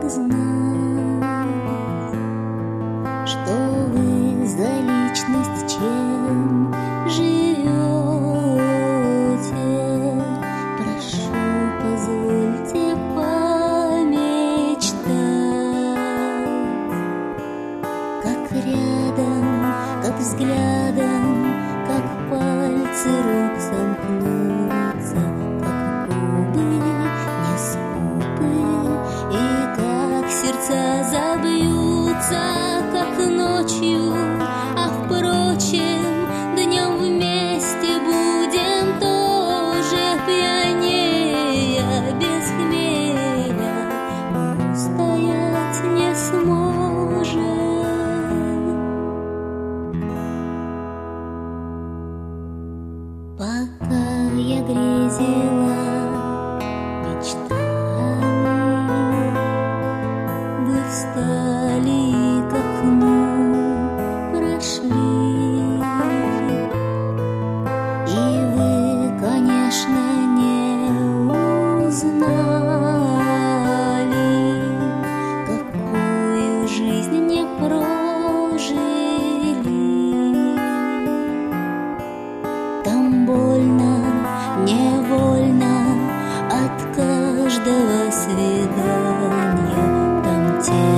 знать, что вы за личность, чем живете. Прошу, позвольте помечтать, как рядом, как взглядом, как пальцы рук сомкнутся, как губы не скупы, и как сердца забьются, как ночью, а впрочем, днем вместе будем тоже пьянее, без хмеля мы устоять не сможем. Пока я грезила мечтами, вы встали и к окну прошли, и вы, конечно, не узнали, какую жизнь не прожили. Там больно, невольно от каждого свидания, там те